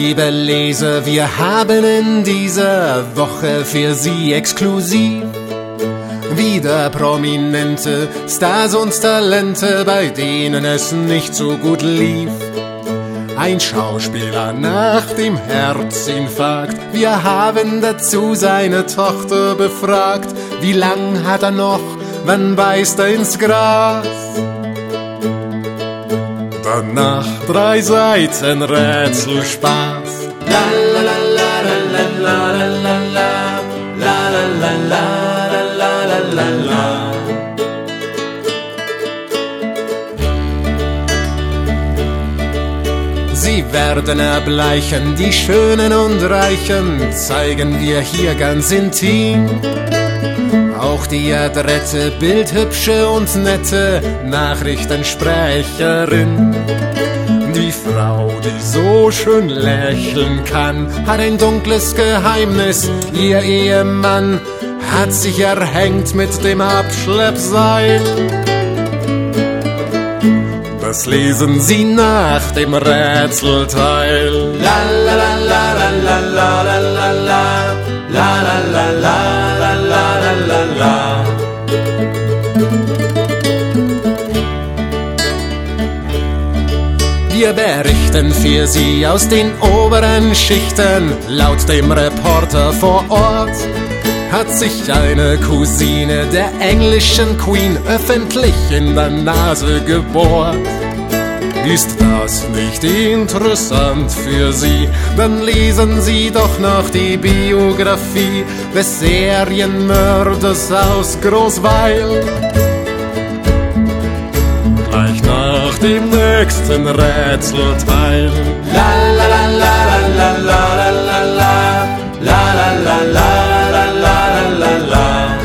Liebe Leser, wir haben in dieser Woche für Sie exklusiv wieder prominente Stars und Talente, bei denen es nicht so gut lief. Ein Schauspieler nach dem Herzinfarkt, wir haben dazu seine Tochter befragt. Wie lang hat er noch, wann beißt er ins Gras? Danach 3 Seiten Rätselspaß. La la la la la la la la la la la la la la la. Sie werden erbleichen, die Schönen und Reichen zeigen wir hier ganz intim. Auch die adrette, bildhübsche und nette Nachrichtensprecherin. Die Frau, die so schön lächeln kann, hat ein dunkles Geheimnis. Ihr Ehemann hat sich erhängt mit dem Abschleppseil. Das lesen Sie nach dem Rätselteil. La la la la la la la la la la la la la la la la. Wir berichten für Sie aus den oberen Schichten. Laut dem Reporter vor Ort hat sich eine Cousine der englischen Queen öffentlich in der Nase gebohrt. Ist das nicht interessant für Sie? Dann lesen Sie doch noch die Biografie des Serienmörders aus Großweil. Gleich nach dem nächsten Rätselteil. La la la la la la la la la la la la la la la.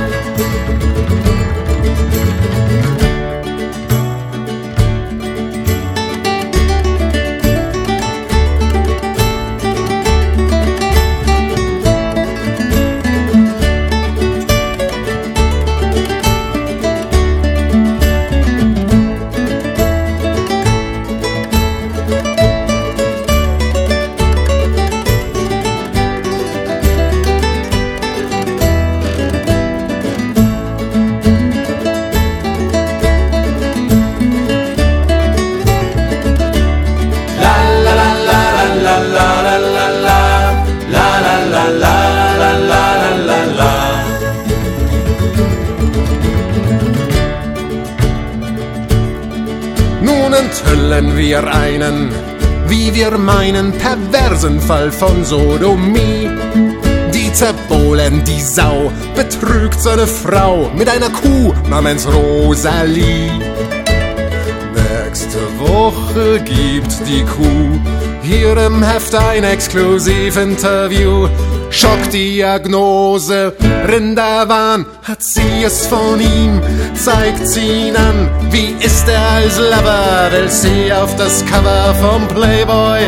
Nun enthüllen wir einen, wie wir meinen, perversen Fall von Sodomie. Dieter Bohlen, die Sau, betrügt seine Frau mit einer Kuh namens Rosalie. Nächste Woche gibt die Kuh hier im Heft ein Exklusivinterview. Schockdiagnose, Rinderwahn, hat sie es von ihm, zeigt sie ihn an. Wie ist er als Lover, will sie auf das Cover vom Playboy.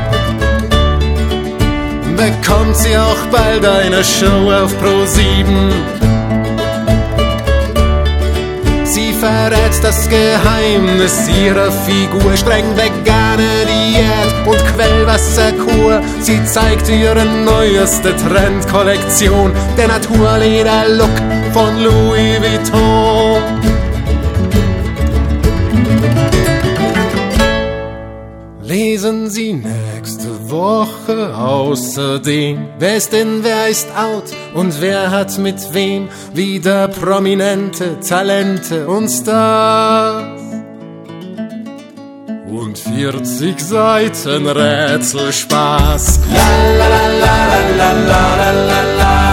Bekommt sie auch bald eine Show auf Pro7. Sie verrät das Geheimnis ihrer Figur, streng vegane Diät und Quellwasserkur. Sie zeigt ihre neueste Trendkollektion, der Naturleder-Look von Louis Vuitton. Lesen Sie nächste Woche außerdem, wer ist in, wer ist out und wer hat mit wem wieder prominente Talente und Stars. Und 40 Seiten Rätselspaß. La la la la la la la la la.